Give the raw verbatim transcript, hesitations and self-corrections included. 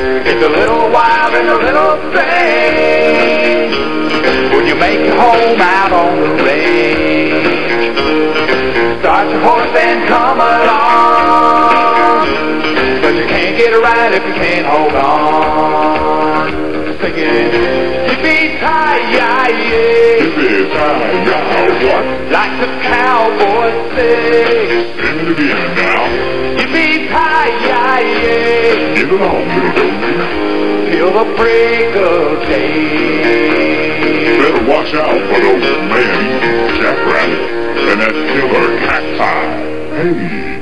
It's a little wild and a little strange when you make your home out on the range. Start your horse and come along, but you can't get it right if you can't hold on. Singing, yippee-ki-yay, Yippee-ki-yay, like the cowboy sing. Sing the beat now. Yippee-ki-yay, Get along, little goat. till the break of day. Better watch out for those man-eating jackrabbits and that killer cacti. Hey.